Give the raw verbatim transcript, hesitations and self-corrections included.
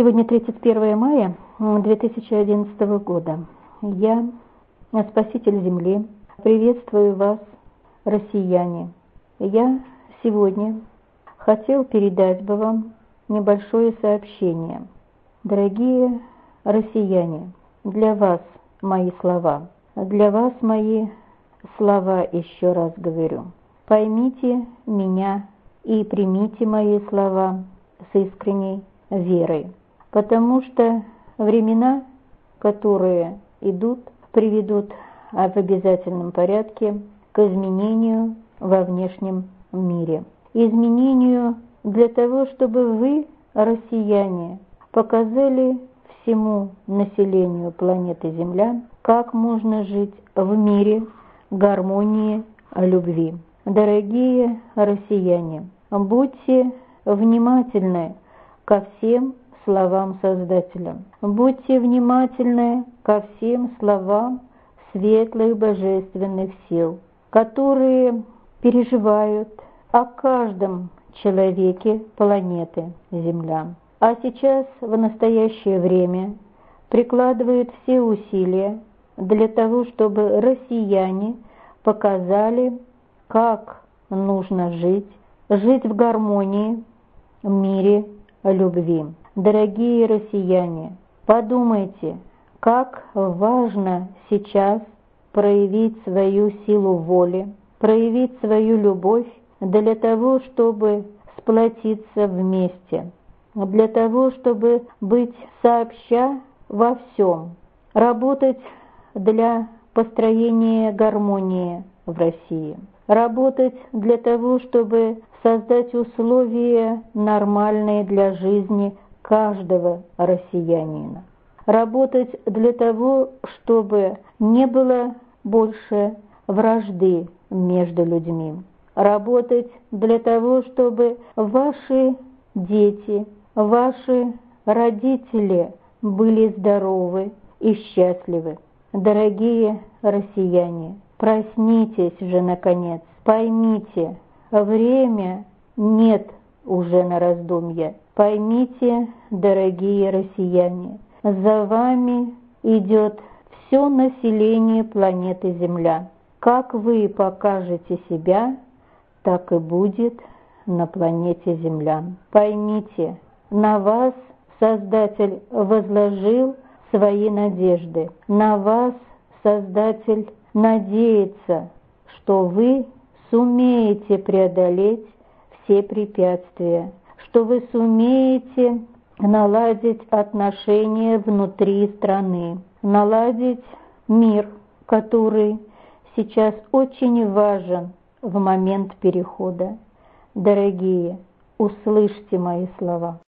Сегодня тридцать первое мая две тысячи одиннадцатого года. Я, Спаситель Земли, приветствую вас, россияне. Я сегодня хотел передать бы вам небольшое сообщение. Дорогие россияне, для вас мои слова, для вас мои слова, еще раз говорю. Поймите меня и примите мои слова с искренней верой, потому что времена, которые идут, приведут в обязательном порядке к изменению во внешнем мире. Изменению для того, чтобы вы, россияне, показали всему населению планеты Земля, как можно жить в мире, гармонии, любви. Дорогие россияне, будьте внимательны ко всем словам Создателя. Будьте внимательны ко всем словам светлых божественных сил, которые переживают о каждом человеке планеты Земля. А сейчас, в настоящее время, прикладывают все усилия для того, чтобы россияне показали, как нужно жить, жить в гармонии, мире, любви. Дорогие россияне, подумайте, как важно сейчас проявить свою силу воли, проявить свою любовь для того, чтобы сплотиться вместе, для того, чтобы быть сообща во всем, работать для построения гармонии в России, работать для того, чтобы создать условия нормальные для жизни каждого россиянина. Работать для того, чтобы не было больше вражды между людьми. Работать для того, чтобы ваши дети, ваши родители были здоровы и счастливы. Дорогие россияне, проснитесь же наконец, поймите, время нет уже на раздумье. Поймите, дорогие россияне, за вами идет все население планеты Земля. Как вы покажете себя, так и будет на планете Земля. Поймите, на вас Создатель возложил свои надежды. На вас Создатель надеется, что вы сумеете преодолеть все препятствия, что вы сумеете наладить отношения внутри страны, наладить мир, который сейчас очень важен в момент перехода. Дорогие, услышьте мои слова.